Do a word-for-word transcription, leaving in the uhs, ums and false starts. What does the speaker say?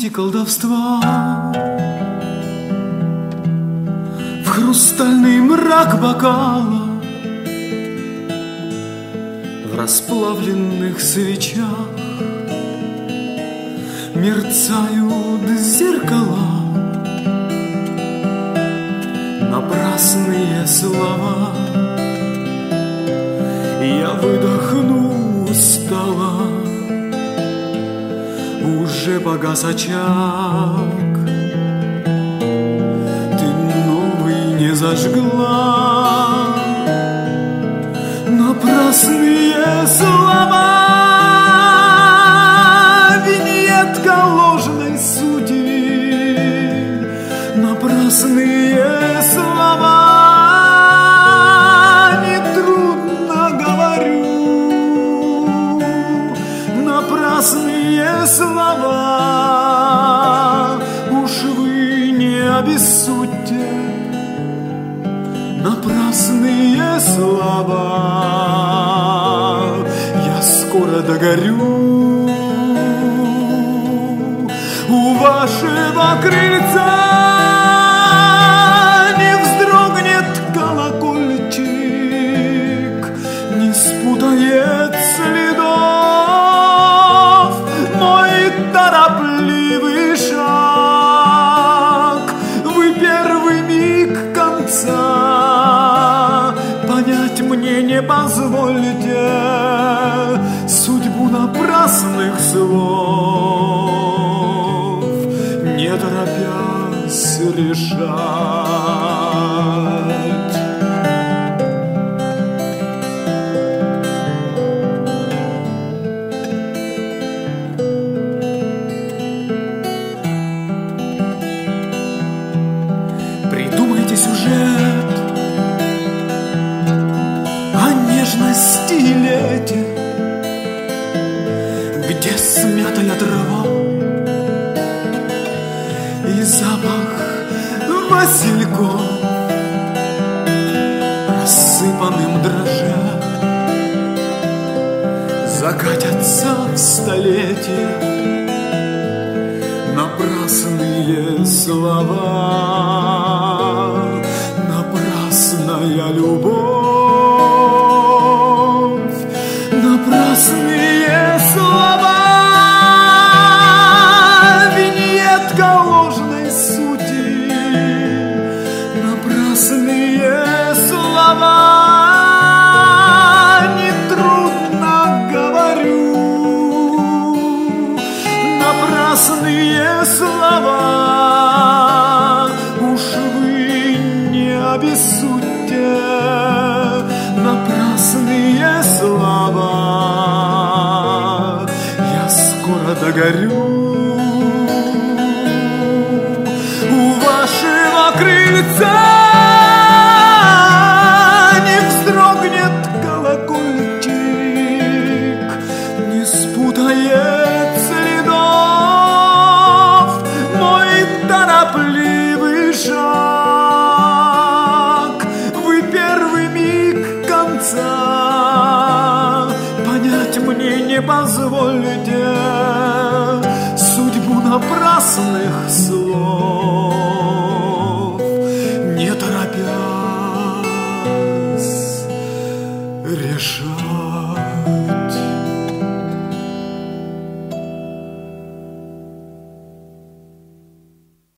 сети колдовства, в хрустальный мрак бокала, в расплавленных свечах мерцают зеркала. Напрасные слова, я выдохну устало. Уже погас очаг, ты новый не зажгла. Напрасные слова, виньетка ложной судьбы. Напрасные слова, нетрудно говорю. Напрасные слова, уж вы не обессудьте. Напрасные слова, я скоро догорю у вашего крыльца. Не вздрогнет колокольчик, не спутает следов мой торопливый шаг. Вы первый миг конца понять мне не позволите. Судьбу напрасных слов не торопясь решать. Придумайте сюжет о нежности и лете, где смятая трава и запах васильков рассыпанным дрожжам закатятся в столетие. Напрасные слова, напрасная любовь. Напрасные слова, виньетка ложной сути. Напрасные слова, нетрудно говорю. Напрасные слова, уж вы не обессудьте. Напрасные слова, я скоро догорю у вашего крыльца. Не вздрогнет колокольчик, не спутает следов мой торопливый шаг. Вы первый миг конца понять мне не позволите. Судьбу напрасных слов не торопясь решать.